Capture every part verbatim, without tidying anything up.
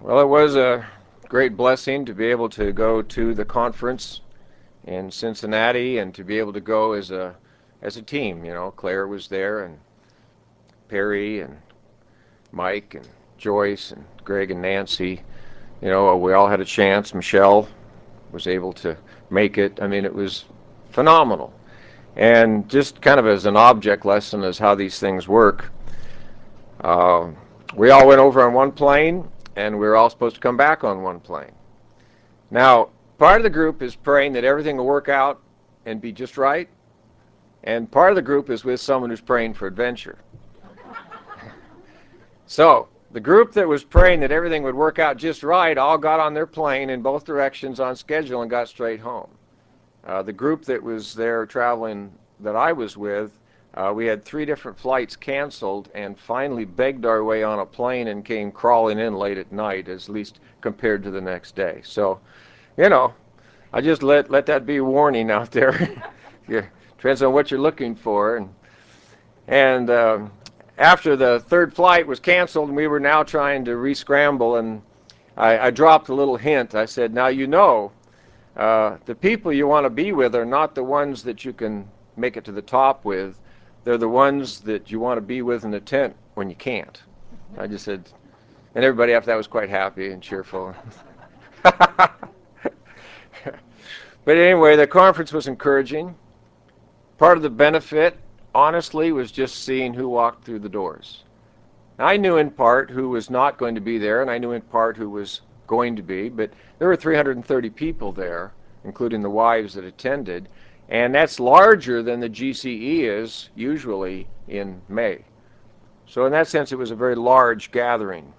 Well, it was a great blessing to be able to go to the conference in Cincinnati and to be able to go as a as a team. You know, Claire was there, and Perry and Mike and Joyce and Greg and Nancy. You know, we all had a chance. Michelle was able to make it. I mean, it was phenomenal. And just kind of as an object lesson as how these things work, uh, we all went over on one plane, and we were all supposed to come back on one plane. Now, part of the group is praying that everything will work out and be just right, and part of the group is with someone who's praying for adventure. So, the group that was praying that everything would work out just right all got on their plane in both directions on schedule and got straight home. Uh, the group that was there traveling that I was with, uh, we had three different flights canceled and finally begged our way on a plane and came crawling in late at night, at least compared to the next day. So, you know, I just let let that be a warning out there. Yeah, depends on what you're looking for. And and um, after the third flight was canceled, and we were now trying to re-scramble, and I, I dropped a little hint. I said, "Now you know, uh, the people you want to be with are not the ones that you can make it to the top with. They're the ones that you want to be with in the tent when you can't." I just said, and everybody after that was quite happy and cheerful. But anyway, the conference was encouraging. Part of the benefit, honestly, was just seeing who walked through the doors. I knew in part who was not going to be there, and I knew in part who was going to be, but there were three hundred thirty people there, including the wives that attended, and that's larger than the G C E is usually in May. So in that sense, it was a very large gathering.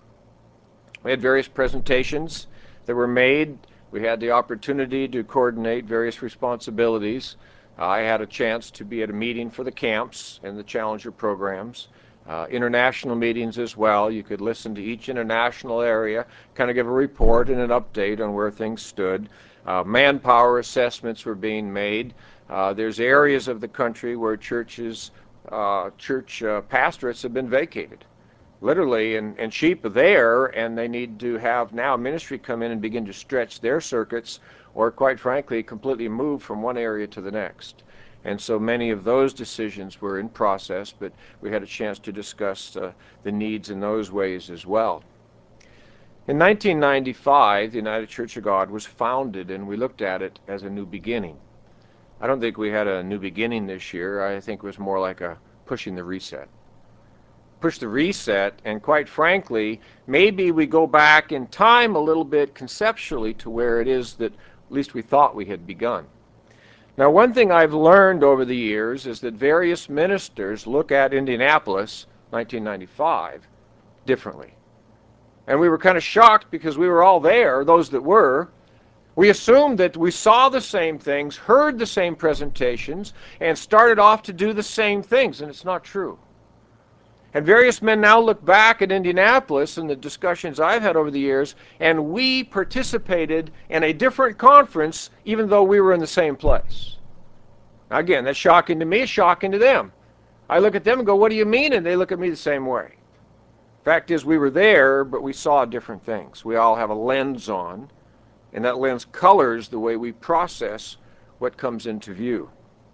We had various presentations that were made. We had the opportunity to coordinate various responsibilities. Uh, I had a chance to be at a meeting for the camps and the Challenger programs. Uh, international meetings as well. You could listen to each international area, kind of give a report and an update on where things stood. Uh, manpower assessments were being made. Uh, there's areas of the country where churches, uh, church uh, pastorates have been vacated. Literally, and, and sheep are there, and they need to have now ministry come in and begin to stretch their circuits, or quite frankly, completely move from one area to the next. And so many of those decisions were in process, but we had a chance to discuss uh, the needs in those ways as well. In nineteen ninety-five, the United Church of God was founded, and we looked at it as a new beginning. I don't think we had a new beginning this year. I think it was more like a pushing the reset. Push the reset, and quite frankly, maybe we go back in time a little bit conceptually to where it is that at least we thought we had begun. Now, one thing I've learned over the years is that various ministers look at Indianapolis, nineteen ninety-five, differently. And we were kind of shocked because we were all there, those that were. We assumed that we saw the same things, heard the same presentations, and started off to do the same things, and it's not true. And various men now look back at Indianapolis and the discussions I've had over the years, and we participated in a different conference even though we were in the same place. Now again, that's shocking to me, it's shocking to them. I look at them and go, "What do you mean?" And they look at me the same way. Fact is, we were there, but we saw different things. We all have a lens on, and that lens colors the way we process what comes into view.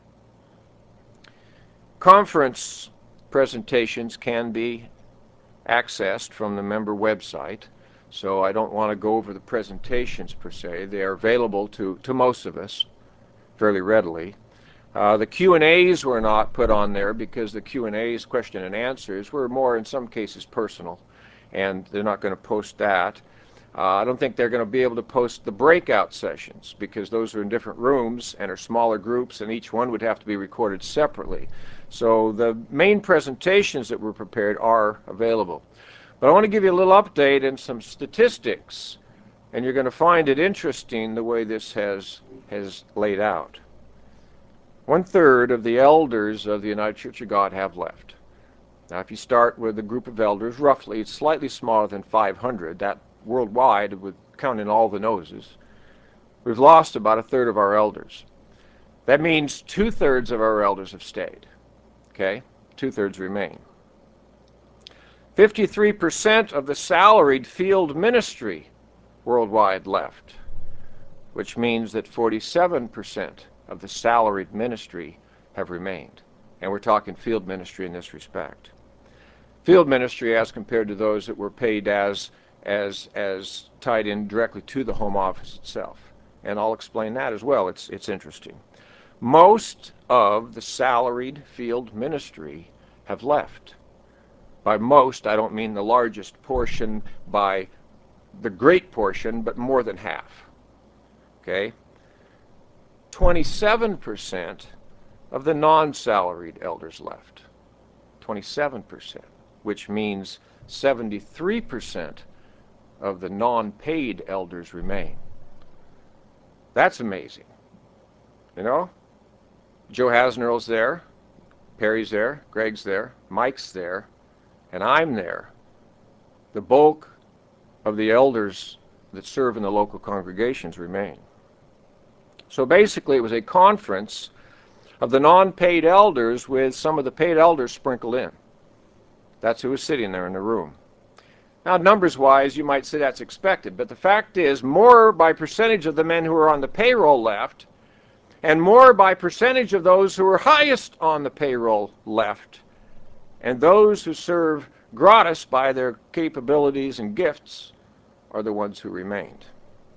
Conference presentations can be accessed from the member website, so I don't want to go over the presentations per se. They are available to, to most of us fairly readily. Uh, the Q and A's were not put on there because the Q and A's, question and answers, were more in some cases personal, and they're not going to post that. Uh, I don't think they're going to be able to post the breakout sessions because those are in different rooms and are smaller groups, and each one would have to be recorded separately. So the main presentations that were prepared are available. But I want to give you a little update and some statistics, and you're going to find it interesting the way this has, has laid out. One-third of the elders of the United Church of God have left. Now, if you start with a group of elders, roughly, it's slightly smaller than five hundred. That worldwide, with counting all the noses, we've lost about a third of our elders. That means two-thirds of our elders have stayed. Okay? Two-thirds remain. fifty-three percent of the salaried field ministry worldwide left, which means that forty-seven percent of the salaried ministry have remained. And we're talking field ministry in this respect. Field ministry as compared to those that were paid as, as, as tied in directly to the home office itself. And I'll explain that as well. It's, it's interesting. Most of the salaried field ministry have left. By most, I don't mean the largest portion by the great portion, but more than half. Okay? twenty-seven percent of the non-salaried elders left. twenty-seven percent, which means seventy-three percent of the non-paid elders remain. That's amazing. You know? Joe Hasnerl's there, Perry's there, Greg's there, Mike's there, and I'm there. The bulk of the elders that serve in the local congregations remain. So basically it was a conference of the non-paid elders with some of the paid elders sprinkled in. That's who was sitting there in the room. Now numbers-wise, you might say that's expected, but the fact is more by percentage of the men who are on the payroll left, and more by percentage of those who are highest on the payroll left, and those who serve gratis by their capabilities and gifts are the ones who remained.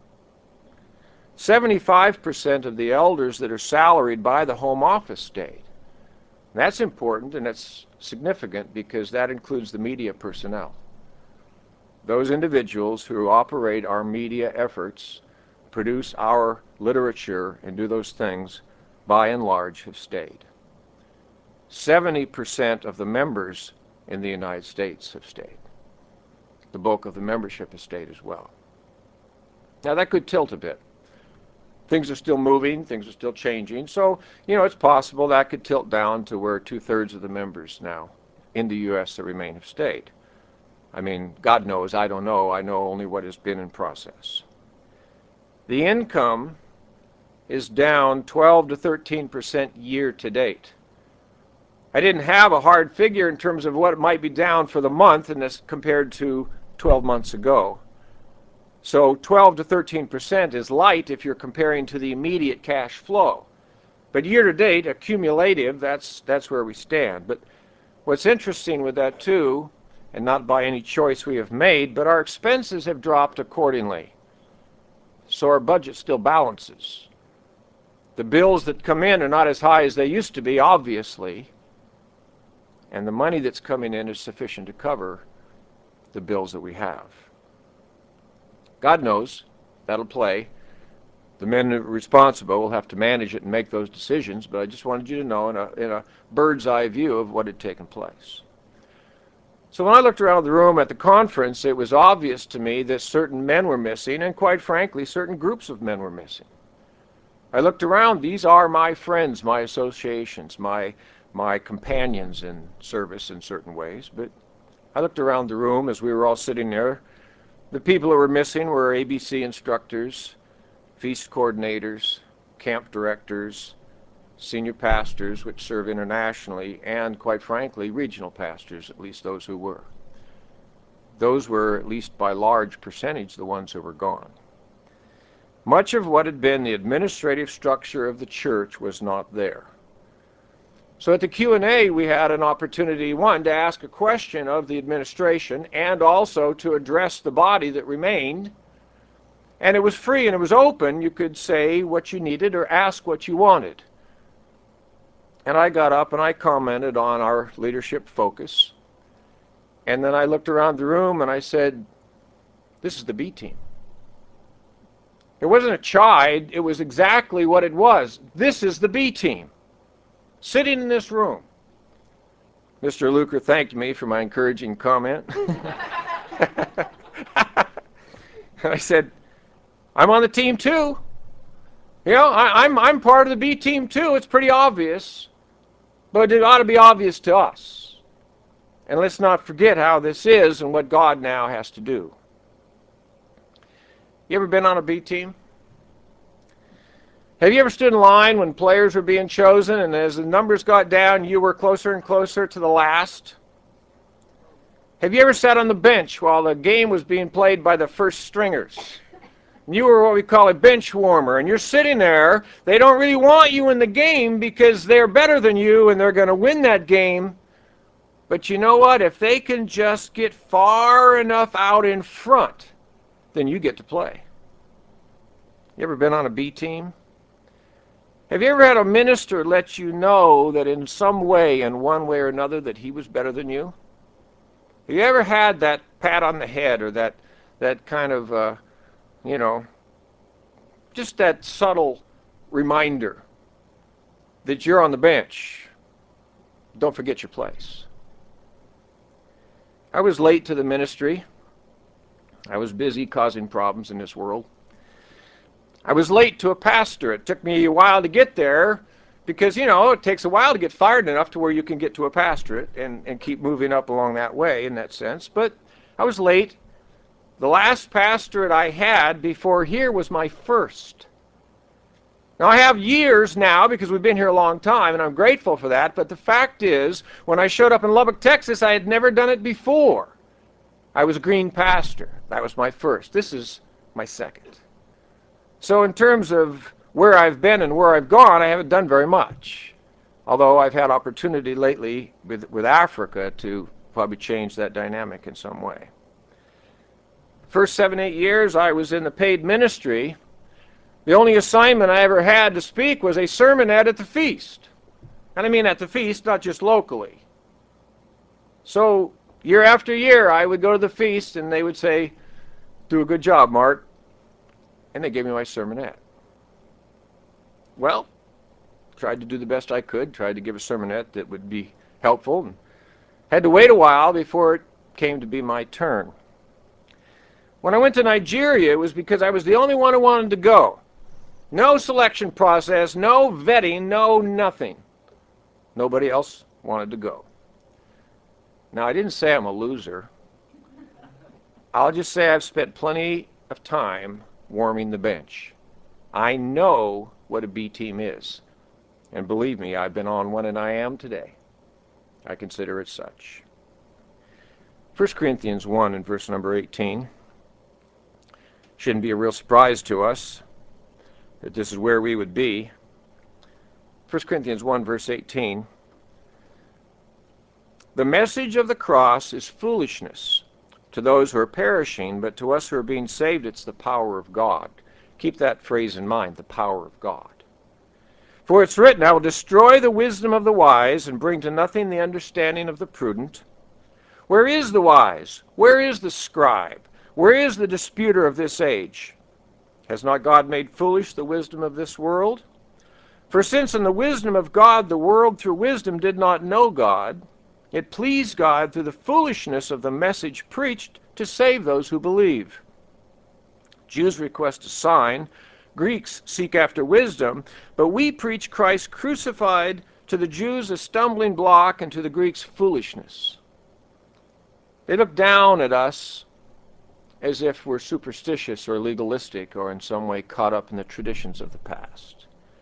seventy-five percent of the elders that are salaried by the home office stayed. That's important and that's significant because that includes the media personnel. Those individuals who operate our media efforts, produce our literature, and do those things, by and large, have stayed. seventy percent of the members in the United States have stayed. The bulk of the membership has stayed as well. Now that could tilt a bit. Things are still moving, things are still changing, so, you know, it's possible that could tilt down to where two-thirds of the members now in the U S that remain have stayed. I mean, God knows, I don't know, I know only what has been in process. The income is down twelve to thirteen percent year to date. I didn't have a hard figure in terms of what it might be down for the month and this compared to twelve months ago. So twelve to thirteen percent is light if you're comparing to the immediate cash flow. But year to date, accumulative, that's, that's where we stand. But what's interesting with that too, and not by any choice we have made, but our expenses have dropped accordingly. So our budget still balances. The bills that come in are not as high as they used to be, obviously, and the money that's coming in is sufficient to cover the bills that we have. God knows that'll play. The men responsible will have to manage it and make those decisions, but I just wanted you to know in a, in a bird's eye view of what had taken place. So when I looked around the room at the conference, it was obvious to me that certain men were missing, and quite frankly, certain groups of men were missing. I looked around, these are my friends, my associations, my, my companions in service in certain ways, but I looked around the room as we were all sitting there. The people who were missing were A B C instructors, feast coordinators, camp directors, senior pastors, which serve internationally, and quite frankly, regional pastors, at least those who were. Those were, at least by large percentage, the ones who were gone. Much of what had been the administrative structure of the church was not there. So at the Q and A, we had an opportunity, one, to ask a question of the administration and also to address the body that remained. And it was free and it was open. You could say what you needed or ask what you wanted. And I got up and I commented on our leadership focus. And then I looked around the room and I said, this is the B team. It wasn't a chide, it was exactly what it was. This is the B team, sitting in this room. Mister Luker thanked me for my encouraging comment. I said, I'm on the team too. You know, I, I'm, I'm part of the B team too. It's pretty obvious. But it ought to be obvious to us. And let's not forget how this is and what God now has to do. You ever been on a B team? Have you ever stood in line when players were being chosen and as the numbers got down, you were closer and closer to the last? Have you ever sat on the bench while the game was being played by the first stringers? You were what we call a bench warmer, and you're sitting there. They don't really want you in the game because they're better than you and they're going to win that game. But you know what? If they can just get far enough out in front, then you get to play. You ever been on a B team? Have you ever had a minister let you know that in some way, in one way or another, that he was better than you? Have you ever had that pat on the head or that, that kind of, uh, you know, just that subtle reminder that you're on the bench? Don't forget your place. I was late to the ministry. I was busy causing problems in this world. I was late to a pastor. It took me a while to get there because, you know, it takes a while to get fired enough to where you can get to a pastorate and, and keep moving up along that way in that sense. But I was late. The last pastorate I had before here was my first. Now, I have years now because we've been here a long time, and I'm grateful for that. But the fact is, when I showed up in Lubbock, Texas, I had never done it before. I was a green pastor. That was my first. This is my second. So in terms of where I've been and where I've gone, I haven't done very much. Although I've had opportunity lately with, with Africa to probably change that dynamic in some way. First seven, eight years I was in the paid ministry. The only assignment I ever had to speak was a sermonette at the feast. And I mean at the feast, not just locally. So year after year I would go to the feast and they would say, "Do a good job, Mark." And they gave me my sermonette. Well, tried to do the best I could, tried to give a sermonette that would be helpful, and had to wait a while before it came to be my turn. When I went to Nigeria, it was because I was the only one who wanted to go. No selection process, no vetting, no nothing. Nobody else wanted to go. Now, I didn't say I'm a loser. I'll just say I've spent plenty of time warming the bench. I know what a B team is. And believe me, I've been on one and I am today. I consider it such. First Corinthians one and verse number eighteen. Shouldn't be a real surprise to us that this is where we would be. First Corinthians one verse eighteen. The message of the cross is foolishness to those who are perishing, but to us who are being saved, it's the power of God. Keep that phrase in mind, the power of God. For it's written, I will destroy the wisdom of the wise and bring to nothing the understanding of the prudent. Where is the wise? Where is the scribe? Where is the disputer of this age? Has not God made foolish the wisdom of this world? For since in the wisdom of God the world through wisdom did not know God, it pleased God through the foolishness of the message preached to save those who believe. Jews request a sign, Greeks seek after wisdom, but we preach Christ crucified, to the Jews a stumbling block and to the Greeks foolishness. They look down at us as if we're superstitious or legalistic or in some way caught up in the traditions of the past.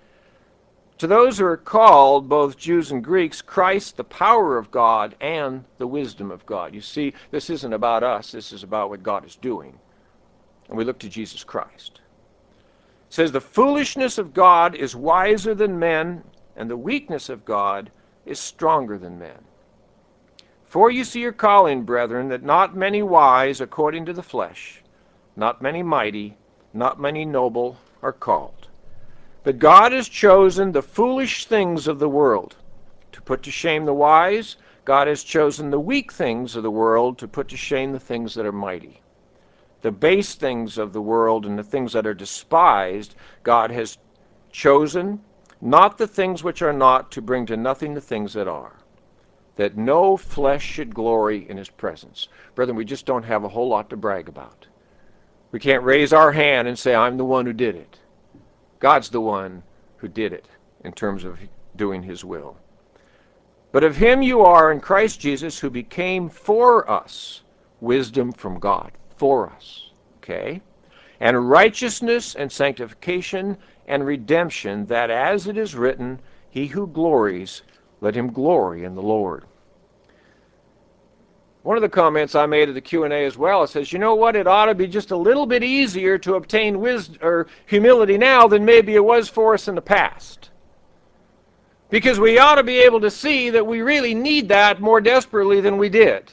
To those who are called, both Jews and Greeks, Christ, the power of God and the wisdom of God. You see, this isn't about us. This is about what God is doing. And we look to Jesus Christ. It says, the foolishness of God is wiser than men, and the weakness of God is stronger than men. For you see your calling, brethren, that not many wise according to the flesh, not many mighty, not many noble are called. But God has chosen the foolish things of the world to put to shame the wise. God has chosen the weak things of the world to put to shame the things that are mighty. The base things of the world and the things that are despised, God has chosen, not the things which are not, to bring to nothing the things that are, that no flesh should glory in his presence. Brethren, we just don't have a whole lot to brag about. We can't raise our hand and say, I'm the one who did it. God's the one who did it in terms of doing his will. But of him you are in Christ Jesus, who became for us wisdom from God. For us. Okay? And righteousness and sanctification and redemption, that as it is written, he who glories, let him glory in the Lord. One of the comments I made at the Q and A as well, it says, you know what, it ought to be just a little bit easier to obtain wisdom or humility now than maybe it was for us in the past. Because we ought to be able to see that we really need that more desperately than we did.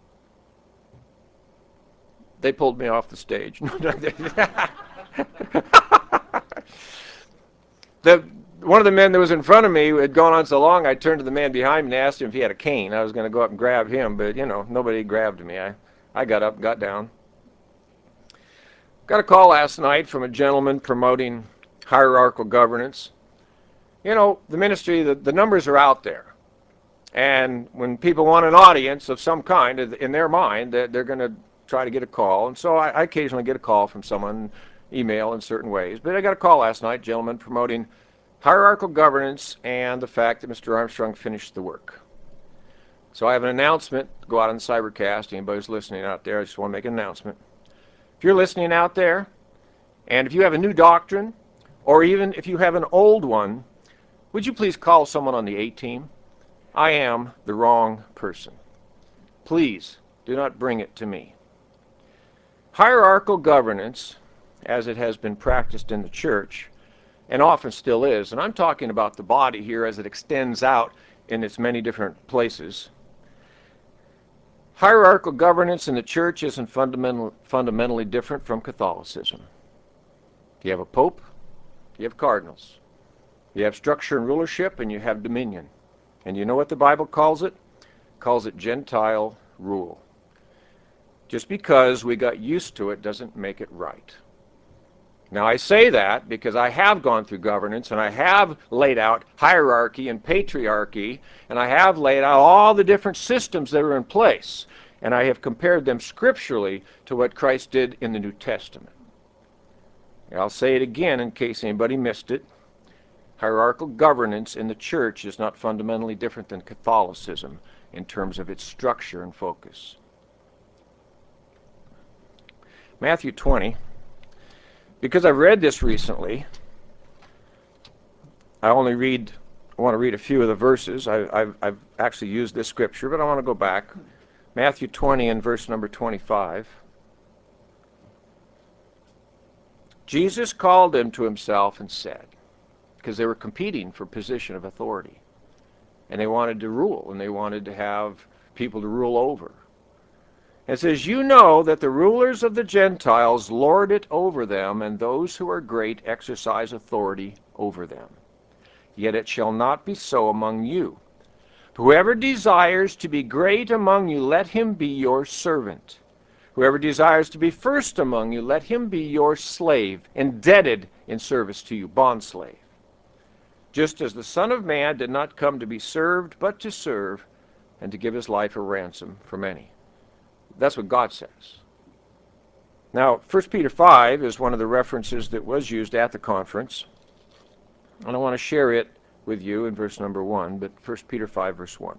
They pulled me off the stage. the, one of the men that was in front of me had gone on so long, I turned to the man behind me and asked him if he had a cane. I was going to go up and grab him, but, you know, nobody grabbed me. I, I got up and got down. Got a call last night from a gentleman promoting hierarchical governance. You know, the ministry, the, the numbers are out there. And when people want an audience of some kind in their mind, they're, they're going to try to get a call. And so I, I occasionally get a call from someone, email in certain ways. But I got a call last night, gentlemen, promoting hierarchical governance and the fact that Mister Armstrong finished the work. So I have an announcement to go out on the Cybercast. Anybody who's listening out there, I just want to make an announcement. If you're listening out there, and if you have a new doctrine, or even if you have an old one, would you please call someone on the A-team? I am the wrong person. Please do not bring it to me. Hierarchical governance, as it has been practiced in the church, and often still is, and I'm talking about the body here as it extends out in its many different places. Hierarchical governance in the church isn't fundamental, fundamentally different from Catholicism. You have a pope, you have cardinals. You have structure and rulership, and you have dominion. And you know what the Bible calls it? It calls it Gentile rule. Just because we got used to it doesn't make it right. Now I say that because I have gone through governance, and I have laid out hierarchy and patriarchy, and I have laid out all the different systems that are in place, and I have compared them scripturally to what Christ did in the New Testament. And I'll say it again in case anybody missed it. Hierarchical governance in the church is not fundamentally different than Catholicism in terms of its structure and focus. Matthew twenty. Because I've read this recently, I only read, I want to read a few of the verses. I, I've, I've actually used this scripture, but I want to go back. Matthew twenty and verse number twenty-five. Jesus called them to himself and said, because they were competing for position of authority, and they wanted to rule, and they wanted to have people to rule over. It says, you know that the rulers of the Gentiles lord it over them, and those who are great exercise authority over them. Yet it shall not be so among you. Whoever desires to be great among you, let him be your servant. Whoever desires to be first among you, let him be your slave, indebted in service to you, bondslave. Just as the Son of Man did not come to be served, but to serve, and to give his life a ransom for many. That's what God says. Now, First Peter five is one of the references that was used at the conference, and I want to share it with you in verse number one, but First Peter five, verse one.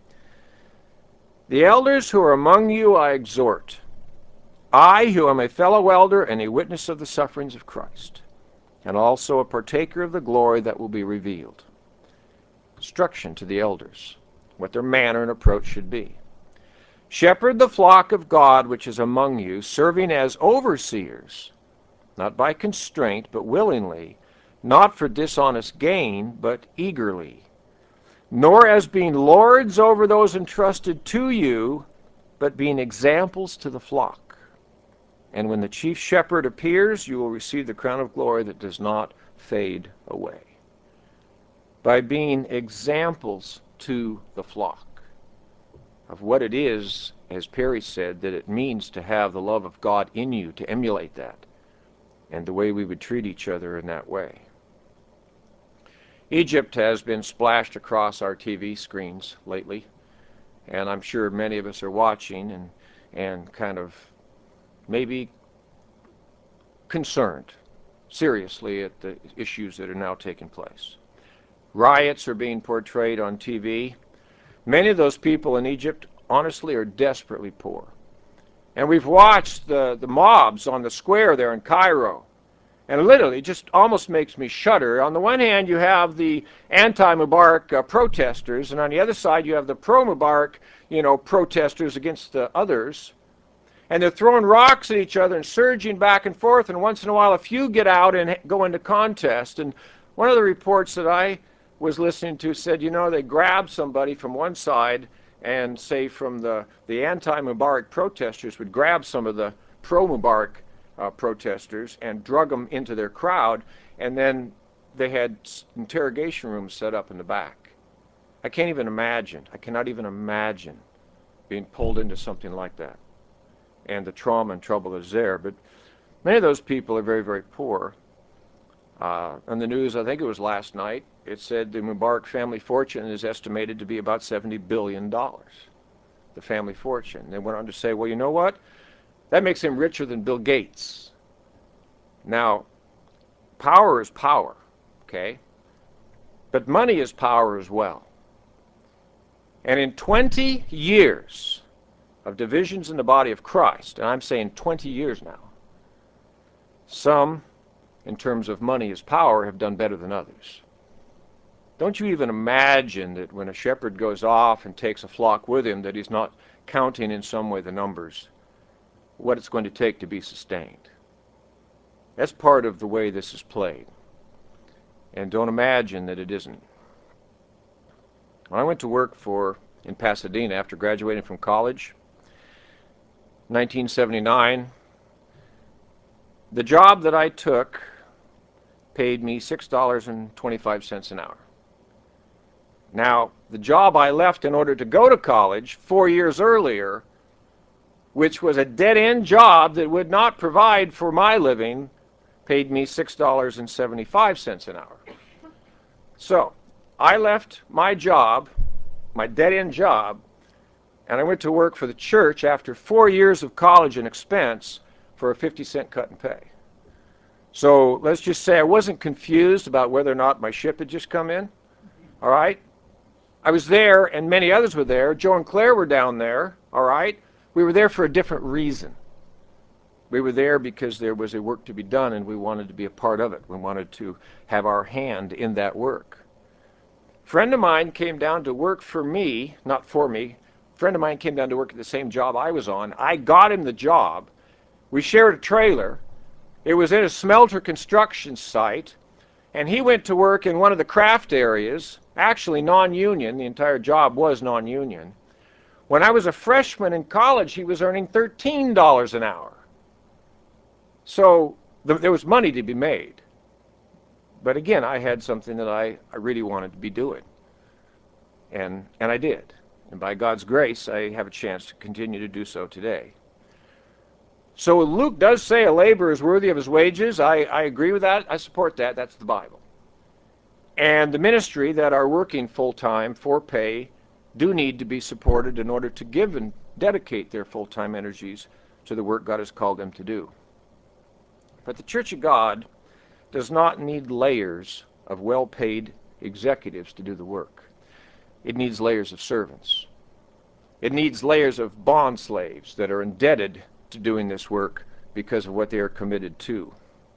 The elders who are among you I exhort, I who am a fellow elder and a witness of the sufferings of Christ, and also a partaker of the glory that will be revealed. Instruction to the elders, what their manner and approach should be. Shepherd the flock of God which is among you, serving as overseers, not by constraint, but willingly, not for dishonest gain, but eagerly, nor as being lords over those entrusted to you, but being examples to the flock. And when the chief shepherd appears, you will receive the crown of glory that does not fade away. By being examples to the flock of what it is, as Perry said, that it means to have the love of God in you, to emulate that, and the way we would treat each other in that way. Egypt has been splashed across our T V screens lately, and I'm sure many of us are watching and, and kind of maybe concerned seriously at the issues that are now taking place. Riots are being portrayed on T V. Many of those people in Egypt, honestly, are desperately poor. And we've watched the, the mobs on the square there in Cairo. And literally, it just almost makes me shudder. On the one hand, you have the anti-Mubarak uh, protesters, and on the other side, you have the pro-Mubarak, you know, protesters against the others. And they're throwing rocks at each other and surging back and forth, and once in a while, a few get out and go into contest. And one of the reports that I was listening to said, you know, they grab somebody from one side, and say from the, the anti-Mubarak protesters would grab some of the pro-Mubarak Uh, protesters and drug them into their crowd, and then they had interrogation rooms set up in the back. I can't even imagine, I cannot even imagine being pulled into something like that and the trauma and trouble that's there. But many of those people are very, very poor. Uh, on the news, I think it was last night, it said the Mubarak family fortune is estimated to be about seventy billion dollars, the family fortune. They went on to say, well, you know what? That makes him richer than Bill Gates. Now, power is power, okay? But money is power as well. And in twenty years of divisions in the body of Christ, and I'm saying twenty years now, some, in terms of money as power, have done better than others. Don't you even imagine that when a shepherd goes off and takes a flock with him, that he's not counting in some way the numbers, what it's going to take to be sustained. That's part of the way this is played. And don't imagine that it isn't. When I went to work for in Pasadena after graduating from college, nineteen seventy-nine, the job that I took paid me six dollars and twenty-five cents an hour. Now, the job I left in order to go to college four years earlier, which was a dead-end job that would not provide for my living, paid me six dollars and seventy-five cents an hour. So, I left my job, my dead-end job, and I went to work for the church after four years of college and expense for a fifty cent cut in pay. So, let's just say I wasn't confused about whether or not my ship had just come in, all right? I was there, and many others were there. Joe and Claire were down there, all right? We were there for a different reason. We were there because there was a work to be done, and we wanted to be a part of it. We wanted to have our hand in that work. A friend of mine came down to work for me, not for me. A friend of mine came down to work at the same job I was on. I got him the job. We shared a trailer. It was in a smelter construction site, and he went to work in one of the craft areas, actually non-union. The entire job was non-union. When I was a freshman in college, he was earning thirteen dollars an hour. So th there was money to be made. But again, I had something that I, I really wanted to be doing. And, and I did. And by God's grace, I have a chance to continue to do so today. So Luke does say a laborer is worthy of his wages. I, I agree with that. I support that. That's the Bible. And the ministry that are working full-time for pay do need to be supported in order to give and dedicate their full-time energies to the work God has called them to do. But the Church of God does not need layers of well-paid executives to do the work. It needs layers of servants. It needs layers of bond slaves that are indebted to doing this work because of what they are committed to.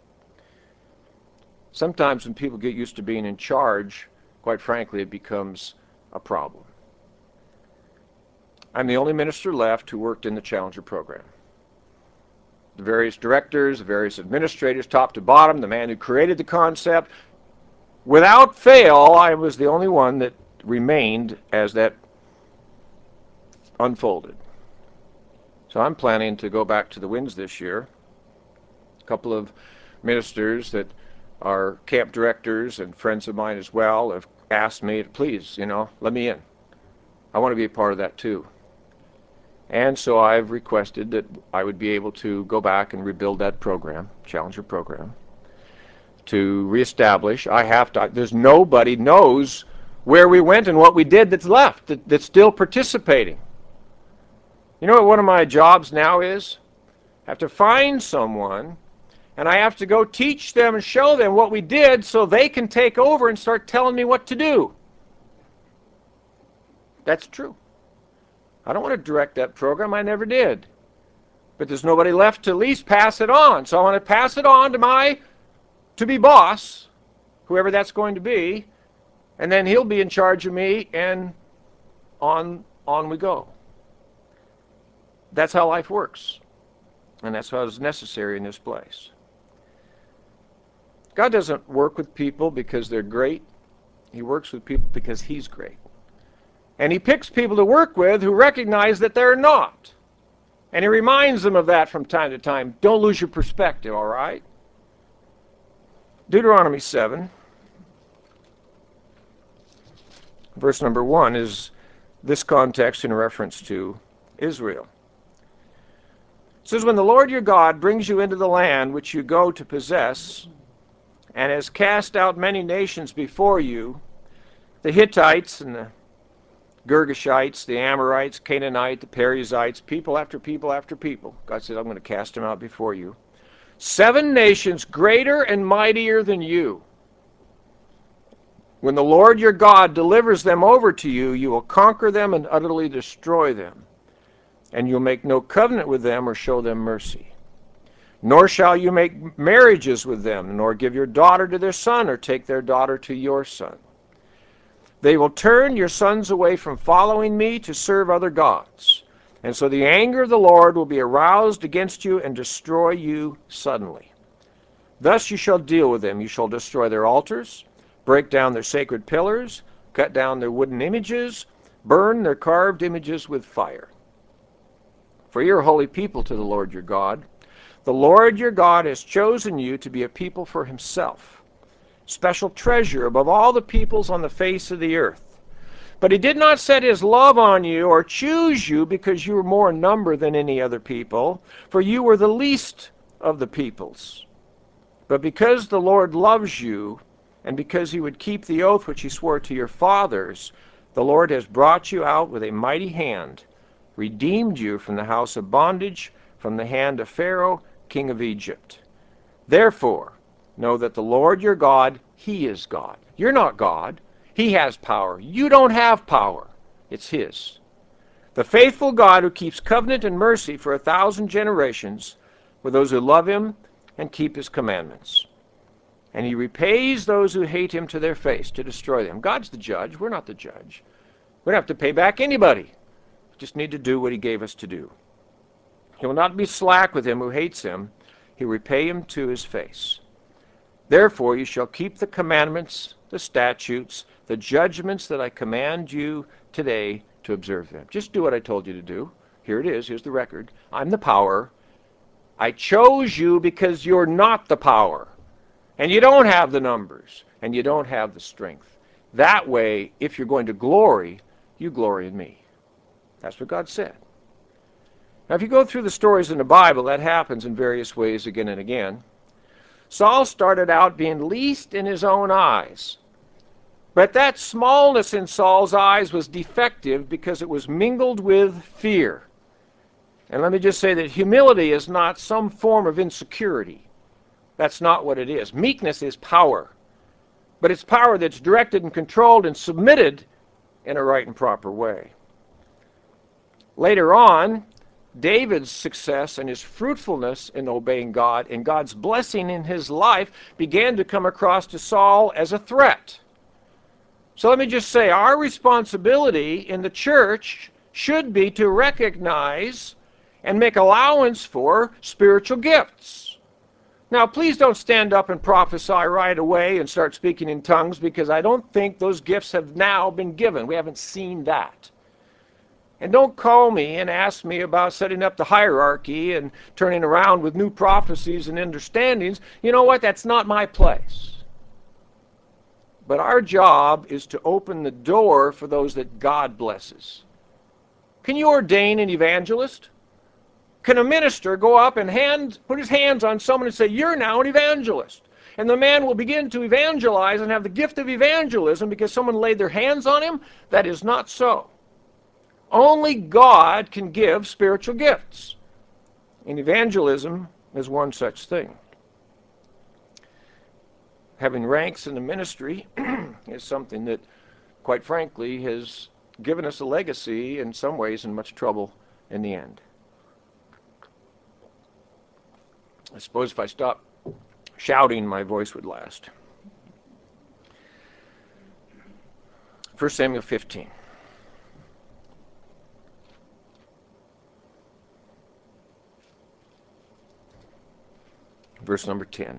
Sometimes when people get used to being in charge, quite frankly, it becomes a problem. I'm the only minister left who worked in the Challenger program. The various directors, the various administrators, top to bottom, the man who created the concept, without fail, I was the only one that remained as that unfolded. So I'm planning to go back to the Winds this year. A couple of ministers that are camp directors and friends of mine as well have asked me to please, you know, let me in. I want to be a part of that too. And so I've requested that I would be able to go back and rebuild that program, Challenger program, to reestablish. I have to, there's nobody knows where we went and what we did that's left, that, that's still participating. You know what one of my jobs now is? I have to find someone, and I have to go teach them and show them what we did so they can take over and start telling me what to do. That's true. I don't want to direct that program. I never did. But there's nobody left to at least pass it on. So I want to pass it on to my to be boss, whoever that's going to be, and then he'll be in charge of me, and on, on we go. That's how life works, and that's how it's necessary in this place. God doesn't work with people because they're great. He works with people because he's great. And he picks people to work with who recognize that they're not. And he reminds them of that from time to time. Don't lose your perspective, all right? Deuteronomy seven, verse number one, is this context in reference to Israel. It says, when the Lord your God brings you into the land which you go to possess, and has cast out many nations before you, the Hittites and the Girgashites, the Amorites, Canaanite, the Perizzites, people after people after people. God said, I'm going to cast them out before you. Seven nations greater and mightier than you. When the Lord your God delivers them over to you, you will conquer them and utterly destroy them. And you'll make no covenant with them or show them mercy. Nor shall you make marriages with them, nor give your daughter to their son, or take their daughter to your son. They will turn your sons away from following me to serve other gods. And so the anger of the Lord will be aroused against you and destroy you suddenly. Thus you shall deal with them. You shall destroy their altars, break down their sacred pillars, cut down their wooden images, burn their carved images with fire. For you are holy people to the Lord your God. The Lord your God has chosen you to be a people for himself, special treasure above all the peoples on the face of the earth. But he did not set his love on you or choose you because you were more in number than any other people, for you were the least of the peoples. But because the Lord loves you, and because he would keep the oath which he swore to your fathers, the Lord has brought you out with a mighty hand, redeemed you from the house of bondage, from the hand of Pharaoh, king of Egypt. Therefore, know that the Lord your God, he is God. You're not God. He has power. You don't have power. It's his. The faithful God who keeps covenant and mercy for a thousand generations with those who love him and keep his commandments. And he repays those who hate him to their face, to destroy them. God's the judge. We're not the judge. We don't have to pay back anybody. We just need to do what he gave us to do. He will not be slack with him who hates him. He will repay him to his face. Therefore you shall keep the commandments, the statutes, the judgments that I command you today to observe them. Just do what I told you to do. Here it is. Here's the record. I'm the power. I chose you because you're not the power. And you don't have the numbers. And you don't have the strength. That way, if you're going to glory, you glory in me. That's what God said. Now, if you go through the stories in the Bible, that happens in various ways again and again. Saul started out being least in his own eyes. But that smallness in Saul's eyes was defective because it was mingled with fear. And let me just say that humility is not some form of insecurity. That's not what it is. Meekness is power. But it's power that's directed and controlled and submitted in a right and proper way. Later on, David's success and his fruitfulness in obeying God and God's blessing in his life began to come across to Saul as a threat. So let me just say, our responsibility in the church should be to recognize and make allowance for spiritual gifts. Now, please don't stand up and prophesy right away and start speaking in tongues, because I don't think those gifts have now been given. We haven't seen that. And don't call me and ask me about setting up the hierarchy and turning around with new prophecies and understandings. You know what? That's not my place. But our job is to open the door for those that God blesses. Can you ordain an evangelist? Can a minister go up and hand, put his hands on someone and say, you're now an evangelist? And the man will begin to evangelize and have the gift of evangelism because someone laid their hands on him? That is not so. Only God can give spiritual gifts. And evangelism is one such thing. Having ranks in the ministry is something that, quite frankly, has given us a legacy in some ways and much trouble in the end. I suppose if I stop shouting, my voice would last. First Samuel fifteen. Verse number ten.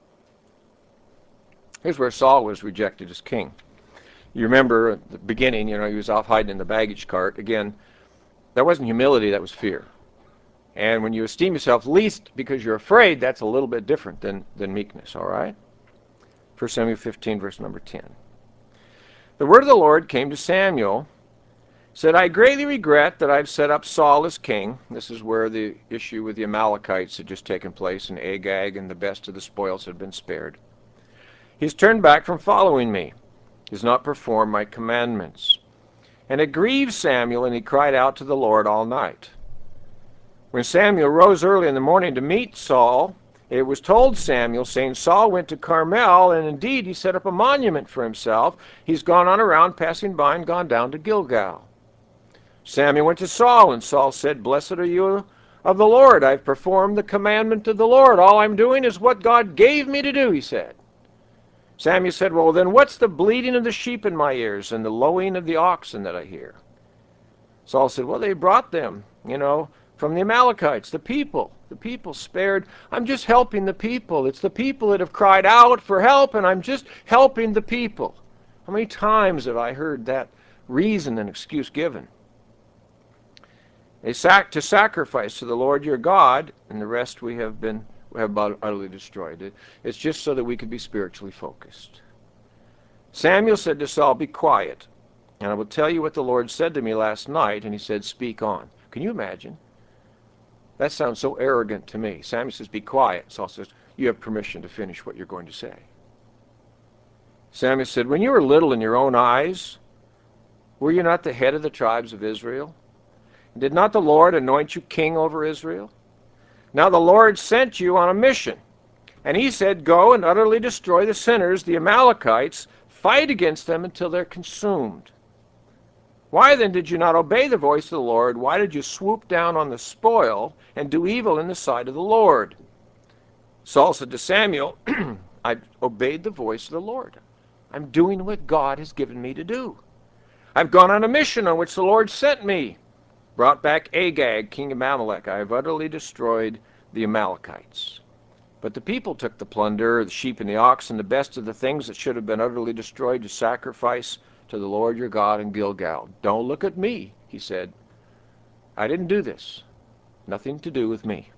Here's where Saul was rejected as king. You remember at the beginning, you know, he was off hiding in the baggage cart. Again, that wasn't humility, that was fear. And when you esteem yourself least because you're afraid, that's a little bit different than, than meekness, all right? First Samuel fifteen, verse number ten. The word of the Lord came to Samuel, said, I greatly regret that I've set up Saul as king. This is where the issue with the Amalekites had just taken place, and Agag and the best of the spoils had been spared. He's turned back from following me. He has not performed my commandments. And it grieved Samuel, and he cried out to the Lord all night. When Samuel rose early in the morning to meet Saul, it was told Samuel, saying, Saul went to Carmel, and indeed he set up a monument for himself. He's gone on around, passing by, and gone down to Gilgal. Samuel went to Saul, and Saul said, Blessed are you of the Lord. I've performed the commandment of the Lord. All I'm doing is what God gave me to do, he said. Samuel said, Well, then what's the bleating of the sheep in my ears and the lowing of the oxen that I hear? Saul said, Well, they brought them, you know, from the Amalekites, the people. The people spared. I'm just helping the people. It's the people that have cried out for help, and I'm just helping the people. How many times have I heard that reason and excuse given? They sac to sacrifice to the Lord your God, and the rest we have been we have utterly destroyed. It's just so that we could be spiritually focused. Samuel said to Saul, Be quiet, and I will tell you what the Lord said to me last night. And he said, Speak on. Can you imagine? That sounds so arrogant to me. Samuel says, Be quiet. Saul says, You have permission to finish what you're going to say. Samuel said, When you were little in your own eyes, were you not the head of the tribes of Israel? Did not the Lord anoint you king over Israel? Now the Lord sent you on a mission, and he said, Go and utterly destroy the sinners, the Amalekites, fight against them until they're consumed. Why then did you not obey the voice of the Lord? Why did you swoop down on the spoil and do evil in the sight of the Lord? Saul said to Samuel, I obeyed the voice of the Lord. I'm doing what God has given me to do. I've gone on a mission on which the Lord sent me. Brought back Agag, king of Amalek. I have utterly destroyed the Amalekites. But the people took the plunder, the sheep and the oxen, the best of the things that should have been utterly destroyed, to sacrifice to the Lord your God in Gilgal. Don't look at me, he said. I didn't do this. Nothing to do with me.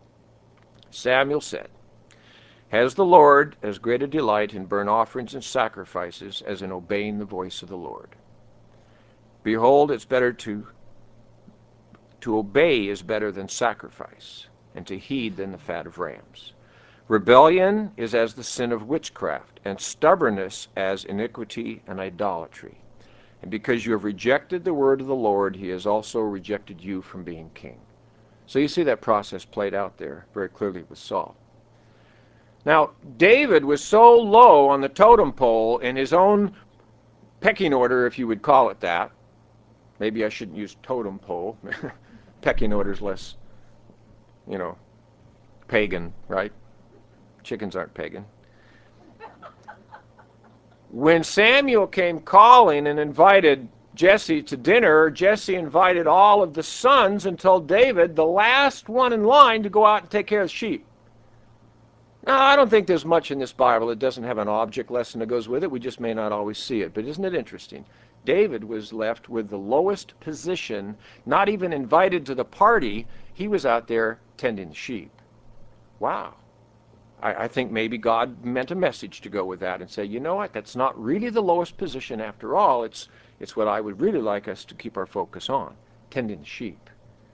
Samuel said, Has the Lord as great a delight in burnt offerings and sacrifices as in obeying the voice of the Lord? Behold, it's better to To obey is better than sacrifice, and to heed than the fat of rams. Rebellion is as the sin of witchcraft, and stubbornness as iniquity and idolatry. And because you have rejected the word of the Lord, he has also rejected you from being king. So you see that process played out there very clearly with Saul. Now, David was so low on the totem pole in his own pecking order, if you would call it that. Maybe I shouldn't use totem pole. Pecking order's less, you know, pagan, right? Chickens aren't pagan. When Samuel came calling and invited Jesse to dinner, Jesse invited all of the sons and told David, the last one in line, to go out and take care of the sheep. Now, I don't think there's much in this Bible that doesn't have an object lesson that goes with it. We just may not always see it. But isn't it interesting? David was left with the lowest position, not even invited to the party. He was out there tending the sheep. Wow. I, I think maybe God meant a message to go with that and say, you know what, that's not really the lowest position after all. It's, it's what I would really like us to keep our focus on, tending the sheep.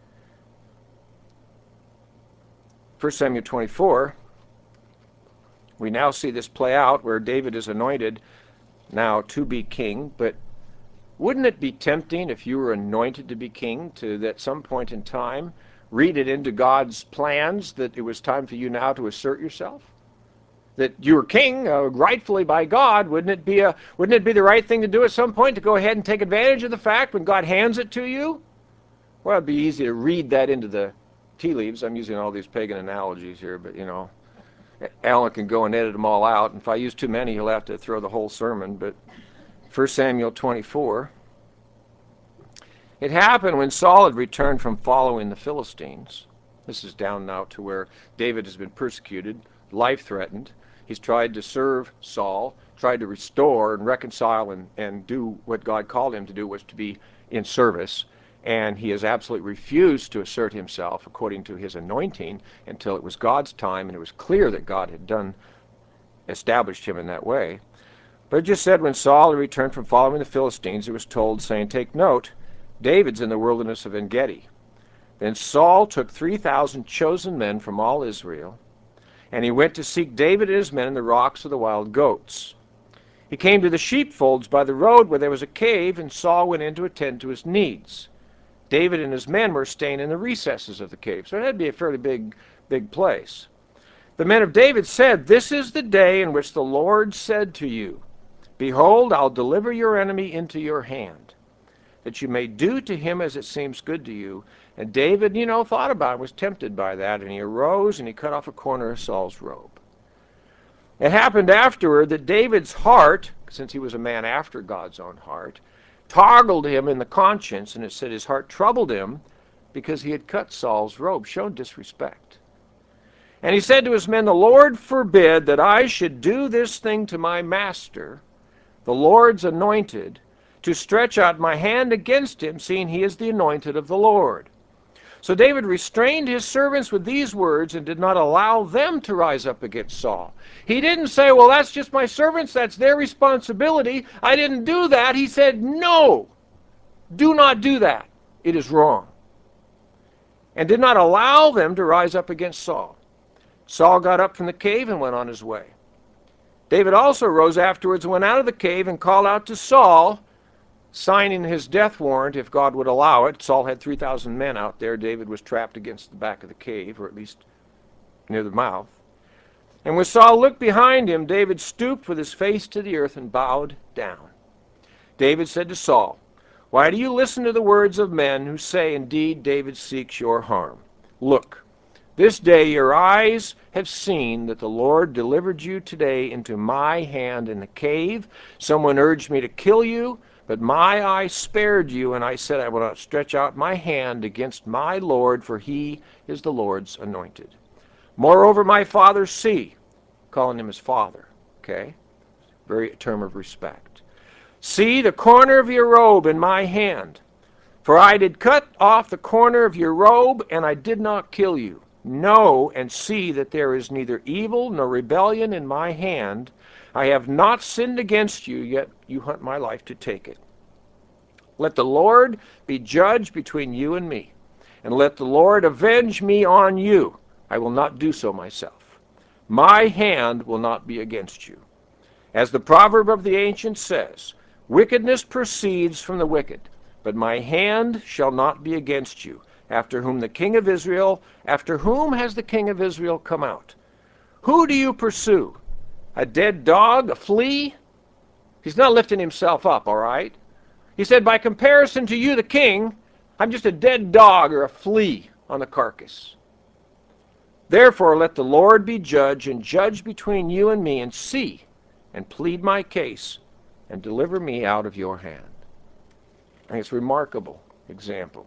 First Samuel twenty-four, we now see this play out where David is anointed now to be king, but wouldn't it be tempting if you were anointed to be king to, at some point in time, read it into God's plans that it was time for you now to assert yourself? That you were king, uh, rightfully by God. Wouldn't it be a, wouldn't it be the right thing to do at some point, to go ahead and take advantage of the fact when God hands it to you? Well, it'd be easy to read that into the tea leaves. I'm using all these pagan analogies here, but you know, Alan can go and edit them all out. And if I use too many, he'll have to throw the whole sermon. But First Samuel twenty-four. It happened when Saul had returned from following the Philistines. This is down now to where David has been persecuted, life threatened. He's tried to serve Saul, tried to restore and reconcile and, and do what God called him to do, was to be in service. And he has absolutely refused to assert himself according to his anointing until it was God's time and it was clear that God had done, established him in that way. But it just said when Saul had returned from following the Philistines, it was told, saying, take note, David's in the wilderness of En-Gedi. Then Saul took three thousand chosen men from all Israel, and he went to seek David and his men in the rocks of the wild goats. He came to the sheepfolds by the road where there was a cave, and Saul went in to attend to his needs. David and his men were staying in the recesses of the cave, so it had to be a fairly big, big place. The men of David said, this is the day in which the Lord said to you, behold, I'll deliver your enemy into your hand, that you may do to him as it seems good to you. And David, you know, thought about it, was tempted by that, and he arose and he cut off a corner of Saul's robe. It happened afterward that David's heart, since he was a man after God's own heart, toggled him in the conscience, and it said his heart troubled him because he had cut Saul's robe, shown disrespect. And he said to his men, the Lord forbid that I should do this thing to my master, the Lord's anointed, to stretch out my hand against him, seeing he is the anointed of the Lord. So David restrained his servants with these words and did not allow them to rise up against Saul. He didn't say, well, that's just my servants, that's their responsibility, I didn't do that. He said, no, do not do that. It is wrong. And did not allow them to rise up against Saul. Saul got up from the cave and went on his way. David also rose afterwards and went out of the cave and called out to Saul, signing his death warrant if God would allow it. Saul had three thousand men out there. David was trapped against the back of the cave, or at least near the mouth. And when Saul looked behind him, David stooped with his face to the earth and bowed down. David said to Saul, why do you listen to the words of men who say, indeed, David seeks your harm? Look, this day your eyes have seen that the Lord delivered you today into my hand in the cave. Someone urged me to kill you, but my eye spared you, and I said, I will not stretch out my hand against my Lord, for he is the Lord's anointed. Moreover, my father, see, calling him his father, okay? Very term of respect. See the corner of your robe in my hand, for I did cut off the corner of your robe, and I did not kill you. Know and see that there is neither evil nor rebellion in my hand. I have not sinned against you, yet you hunt my life to take it. Let the Lord be judge between you and me, and let the Lord avenge me on you. I will not do so myself. My hand will not be against you. As the proverb of the ancient says, wickedness proceeds from the wicked, but my hand shall not be against you. After whom the king of Israel, after whom has the king of Israel come out? Who do you pursue? A dead dog, a flea? He's not lifting himself up, all right? He said, by comparison to you, the king, I'm just a dead dog or a flea on the carcass. Therefore, let the Lord be judge, and judge between you and me, and see, and plead my case, and deliver me out of your hand. I think it's a remarkable example.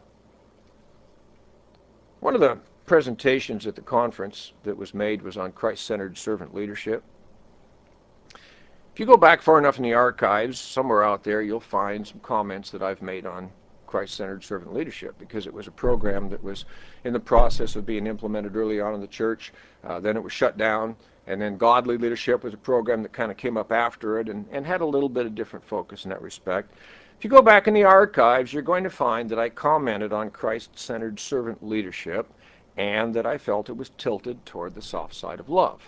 One of the presentations at the conference that was made was on Christ-centered servant leadership. If you go back far enough in the archives, somewhere out there you'll find some comments that I've made on Christ-centered servant leadership, because it was a program that was in the process of being implemented early on in the church. Uh, then it was shut down, and then godly leadership was a program that kind of came up after it and, and had a little bit of different focus in that respect. If you go back in the archives, you're going to find that I commented on Christ-centered servant leadership and that I felt it was tilted toward the soft side of love.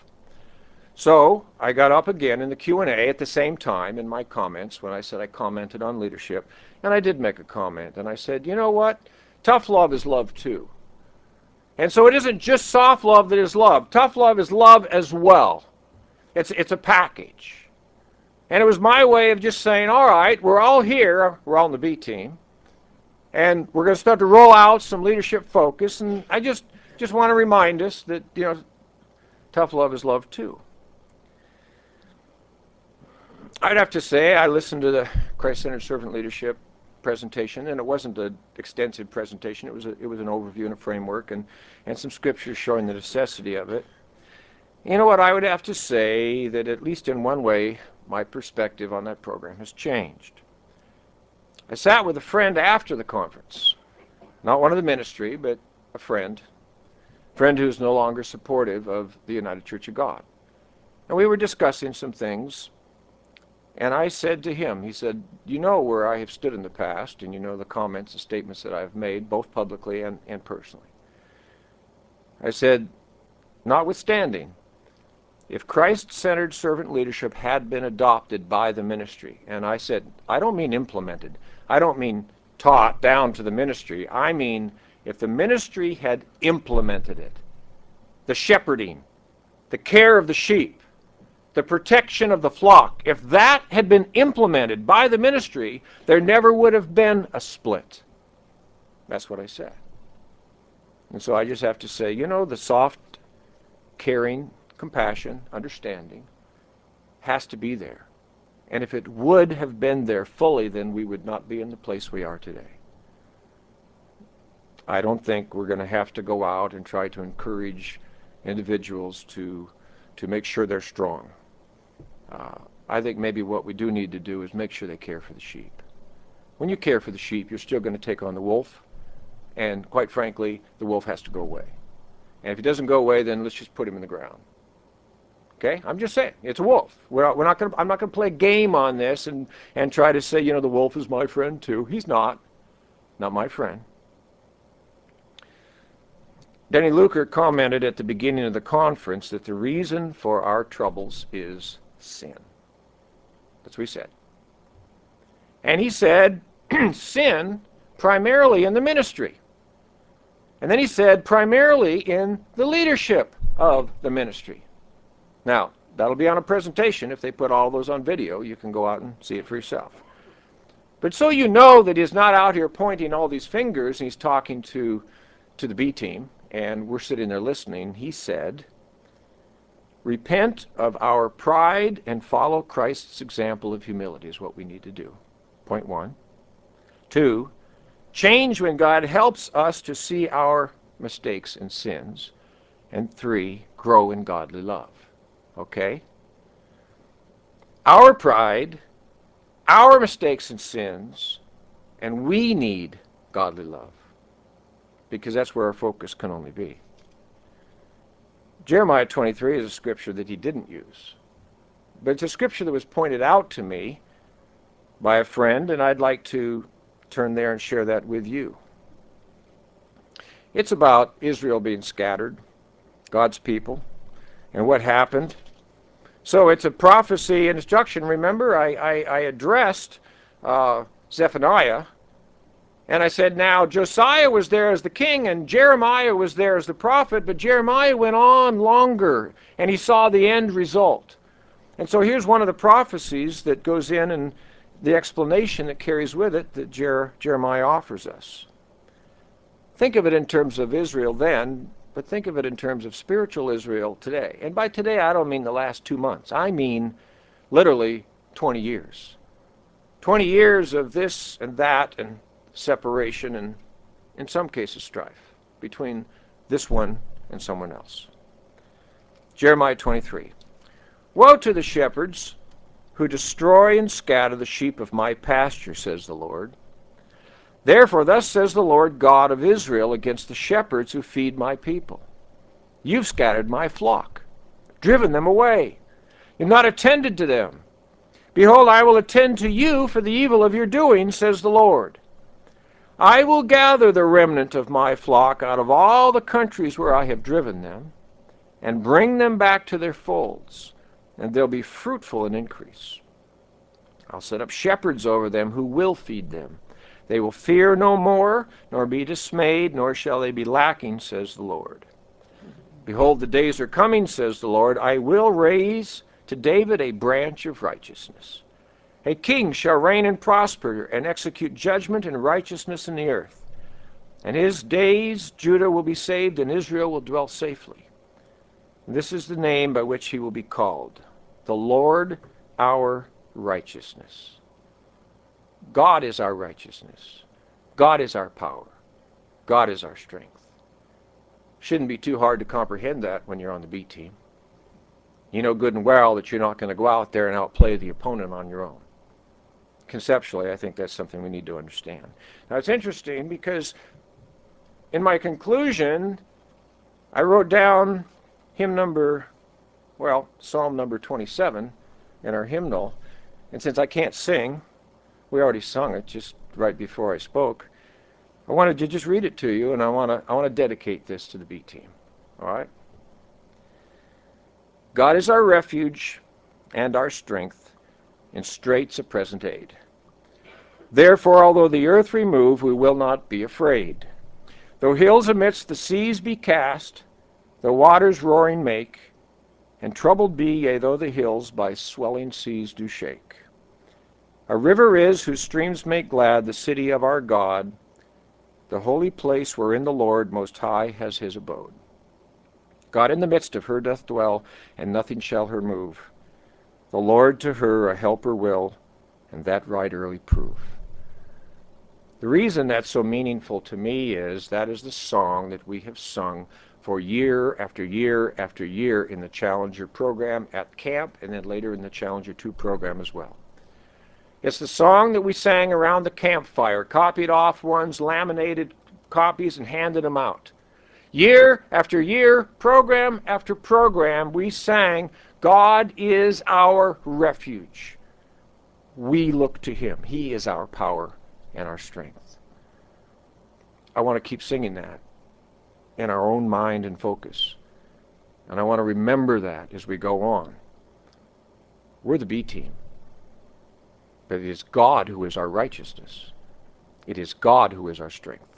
So I got up again in the Q and A at the same time in my comments when I said I commented on leadership, and I did make a comment, and I said, you know what? Tough love is love too. And so it isn't just soft love that is love. Tough love is love as well. It's, it's a package. And it was my way of just saying, all right, we're all here, we're all on the B team, and we're going to start to roll out some leadership focus, and I just, just want to remind us that, you know, Tough love is love too. I'd have to say I listened to the Christ-centered servant leadership presentation, and it wasn't an extensive presentation. It was a, it was an overview and a framework, and and some scriptures showing the necessity of it. You know what? I would have to say that at least in one way, my perspective on that program has changed. I sat with a friend after the conference, not one of the ministry, but a friend, a friend who's no longer supportive of the United Church of God, and we were discussing some things. And I said to him, he said, you know where I have stood in the past, and you know the comments and statements that I've made, both publicly and, and personally. I said, notwithstanding, if Christ-centered servant leadership had been adopted by the ministry, and I said, I don't mean implemented, I don't mean taught down to the ministry, I mean if the ministry had implemented it, the shepherding, the care of the sheep, the protection of the flock, if that had been implemented by the ministry, there never would have been a split. That's what I said. And so I just have to say, you know, the soft, caring, compassion, understanding has to be there. And if it would have been there fully, then we would not be in the place we are today. I don't think we're going to have to go out and try to encourage individuals to, to make sure they're strong. Uh, I think maybe what we do need to do is make sure they care for the sheep. When you care for the sheep, you're still going to take on the wolf, and quite frankly, the wolf has to go away. And if he doesn't go away, then let's just put him in the ground. Okay? I'm just saying, it's a wolf. We're not, we're not going to, I'm not going to play a game on this and, and try to say, you know, the wolf is my friend too. He's not. Not my friend. Denny Luker commented at the beginning of the conference that the reason for our troubles is sin. That's what he said. And he said, sin primarily in the ministry. And then he said, primarily in the leadership of the ministry. Now, that'll be on a presentation. If they put all those on video, you can go out and see it for yourself. But so you know that he's not out here pointing all these fingers, and he's talking to, to the B team, and we're sitting there listening. He said, repent of our pride and follow Christ's example of humility is what we need to do. Point one. Two, change when God helps us to see our mistakes and sins. And three, grow in godly love. Okay? Our pride, our mistakes and sins, and we need godly love. Because that's where our focus can only be. Jeremiah twenty-three is a scripture that he didn't use. But it's a scripture that was pointed out to me by a friend, and I'd like to turn there and share that with you. It's about Israel being scattered, God's people, and what happened. So it's a prophecy and instruction. Remember, I, I, I addressed uh, Zephaniah, and I said, now, Josiah was there as the king, and Jeremiah was there as the prophet, but Jeremiah went on longer, and he saw the end result. And so here's one of the prophecies that goes in, and the explanation that carries with it that Jer Jeremiah offers us. Think of it in terms of Israel then, but think of it in terms of spiritual Israel today. And by today, I don't mean the last two months. I mean literally twenty years. twenty years of this and that and separation and, in some cases, strife between this one and someone else. Jeremiah twenty-three. Woe to the shepherds who destroy and scatter the sheep of my pasture, says the Lord. Therefore, thus says the Lord God of Israel against the shepherds who feed my people. You've scattered my flock, driven them away. You've not attended to them. Behold, I will attend to you for the evil of your doing, says the Lord. I will gather the remnant of my flock out of all the countries where I have driven them, and bring them back to their folds, and they'll be fruitful and increase. I'll set up shepherds over them who will feed them. They will fear no more, nor be dismayed, nor shall they be lacking, says the Lord. Behold, the days are coming, says the Lord. I will raise to David a branch of righteousness. A king shall reign and prosper, and execute judgment and righteousness in the earth. And his days Judah will be saved, and Israel will dwell safely. This is the name by which he will be called, the Lord our righteousness. God is our righteousness. God is our power. God is our strength. Shouldn't be too hard to comprehend that when you're on the B team. You know good and well that you're not going to go out there and outplay the opponent on your own. Conceptually, I think that's something we need to understand. Now, it's interesting because in my conclusion, I wrote down hymn number, well, Psalm number twenty-seven in our hymnal. And since I can't sing, we already sung it just right before I spoke, I wanted to just read it to you, and I want to I want to dedicate this to the B team. All right? God is our refuge and our strength, in straits a present aid. Therefore, although the earth remove, we will not be afraid. Though hills amidst the seas be cast, though waters roaring make, and troubled be, yea, though the hills by swelling seas do shake. A river is whose streams make glad the city of our God, the holy place wherein the Lord Most High has his abode. God in the midst of her doth dwell, and nothing shall her move. The Lord to her a helper will, and that right early prove. The reason that's so meaningful to me is that is the song that we have sung for year after year after year in the Challenger program at camp, and then later in the Challenger two program as well. It's the song that we sang around the campfire, copied off one's laminated copies and handed them out. Year after year, program after program, we sang, God is our refuge. We look to him. He is our power and our strength. I want to keep singing that in our own mind and focus. And I want to remember that as we go on. We're the B team. But it is God who is our righteousness. It is God who is our strength.